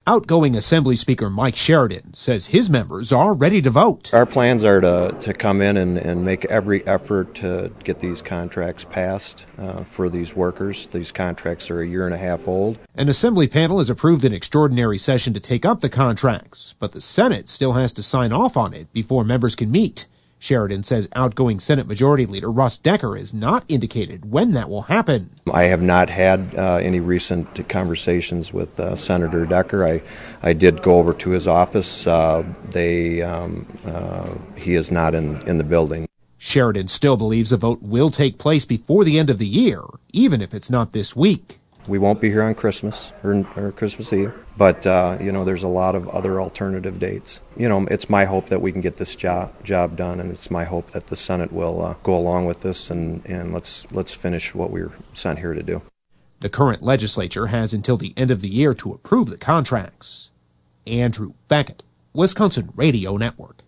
Outgoing Assembly Speaker Mike Sheridan says his members are ready to vote. Our plans are to come in and make every effort to get these contracts passed for these workers. These contracts are a year and a half old. An Assembly panel has approved an extraordinary session to take up the contracts, but the Senate still has to sign off on it before members can meet. Sheridan says outgoing Senate Majority Leader Russ Decker has not indicated when that will happen. I have not had any recent conversations with Senator Decker. I did go over to his office. He is not in the building. Sheridan still believes a vote will take place before the end of the year, even if it's not this week. We won't be here on Christmas or Christmas Eve, but there's a lot of other alternative dates. It's my hope that we can get this job done, and it's my hope that the Senate will go along with this and let's finish what we're sent here to do. The current legislature has until the end of the year to approve the contracts. Andrew Beckett, Wisconsin Radio Network.